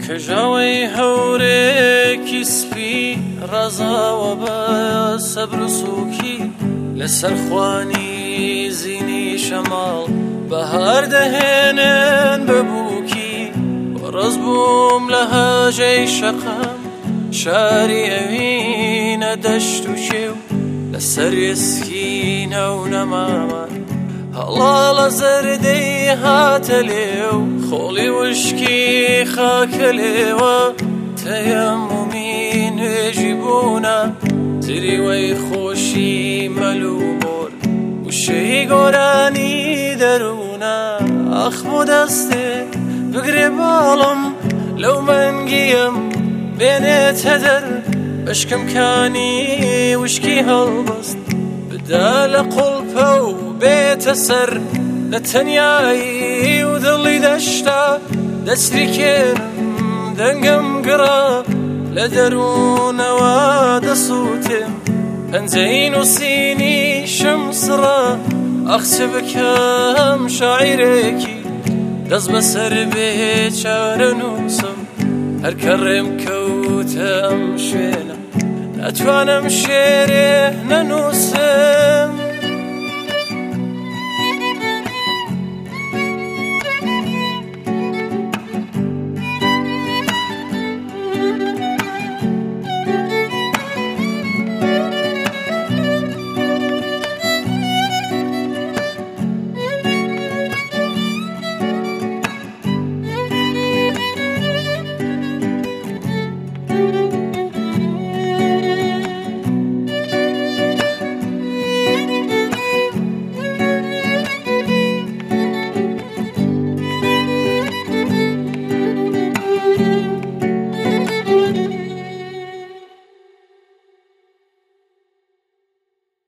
کەژاوەی هەورێکی سپی ڕازاوە بە سەبر و سووکی لەسەر خوانی زینی شەماڵ بەهار دەهێنن بە بووکی وەڕز بووم لە هاژەی شەقام شاری ئەوینە دەشت و شێو لەسەر ئێسکینە و نەمامە هەڵاڵە زەردەی هاتە لێو خۆڵی وشکی خاکە لێوە تەیەممومی نوێژی بوونە تریوەی خۆشی مەلوبۆر وشەی گۆرانی دەروونە ئەخ بۆ دەستێ بگرێ باڵم لەو مەنگیم بێنێتە دەر بەشکمکانی وشکی هەڵبەست بدا لە قوڵپە و بێتە سەر لە تەنیایی و دڵی دەشتا دەسری کێنم دەنگم گڕا لە دەروونەوە دەسووتم پەنجەی نووسینی شەمسڕە ئەخ چ بکەم شاعیرێکی دەست بەسەر بێچارە نووسم هەر کە ڕێم کەوتە ئەم شوێنە ناتوانم شێرێ نەنووسم